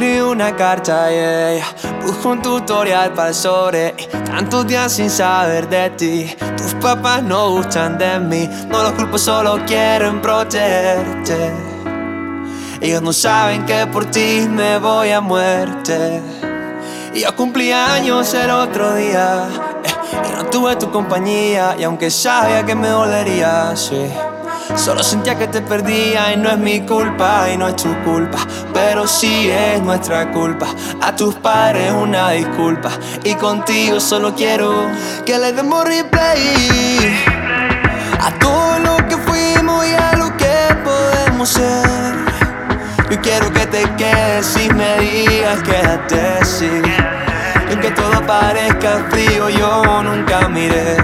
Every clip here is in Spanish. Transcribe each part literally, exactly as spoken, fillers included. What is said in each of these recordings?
escribí una carta, yeah. Busco un tutorial para el sobre. Tantos días sin saber de ti. Tus papás no gustan de mí. No los culpo, solo quieren protegerte. Ellos no saben que por ti me voy a muerte. Y yo cumplí años el otro día, eh, y no tuve tu compañía. Y aunque sabía que me dolería, sí, solo sentía que te perdía. Y no es mi culpa y no es tu culpa, pero sí es nuestra culpa. A tus padres una disculpa. Y contigo solo quiero que le demos replay a todo lo que fuimos y a lo que podemos ser. Yo quiero que te quedes y me digas quédate, sí. Y aunque todo parezca frío, yo nunca miré.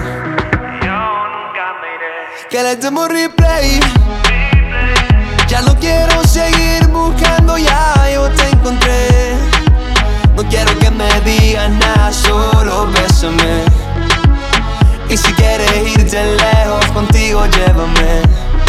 Que le demos replay. Ya no quiero seguir buscando, ya yo te encontré. No quiero que me digas nada, solo bésame. Y si quieres irte lejos, contigo llévame.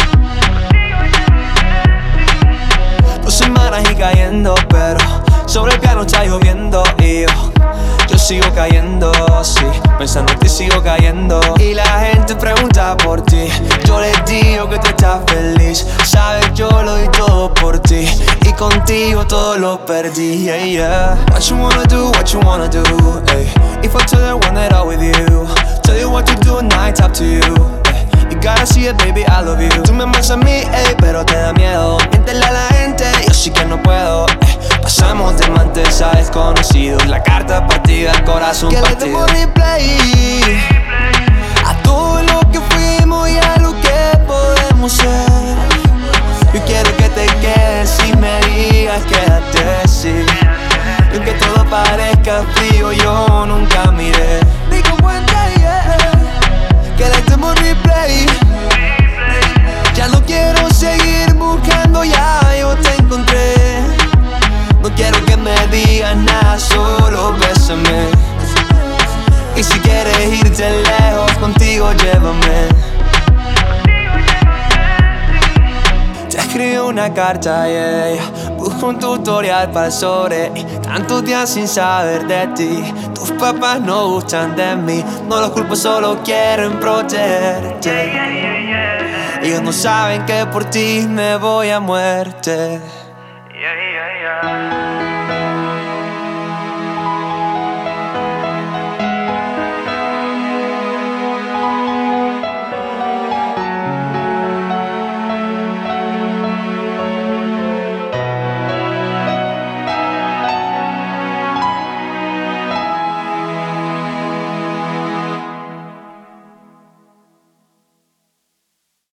Dos semanas y cayendo, pero sobre el piano está lloviendo. Y yo, yo sigo cayendo, sí, pensando que sigo cayendo. Y la gente pregunta por ti. Yo les digo que tú estás feliz. Sabes, yo lo doy todo por ti. Y contigo todo lo perdí, yeah, yeah. What you wanna do, what you wanna do, ay. If I tell the one that I'm with you, tell you what to do and it's up to you, ay. You gotta see it, baby, I love you. Tú me amas a mí, ey, pero te da miedo. Miéntele a la gente, yo sí que no puedo, ey. Pasamos de amantes a desconocidos. La carta partida, el corazón que partido. Que le demos replay a todo lo que fuimos y a lo que podemos ser. Yo quiero que te quedes y me digas quédate, sí. Y aunque todo parezca frío, yo nunca miré. Digo cuenta, yeah. Que le demos replay. Ya no quiero seguir buscando, ya yo te encontré. No quiero que me digas nada, solo bésame. Y si quieres irte lejos, contigo llévame. Te escribí una carta, yeah. Busco un tutorial para el sobre. Tantos días sin saber de ti. Tus papás no gustan de mí. No los culpo, solo quieren protegerte. Ellos no saben que por ti me voy a muerte.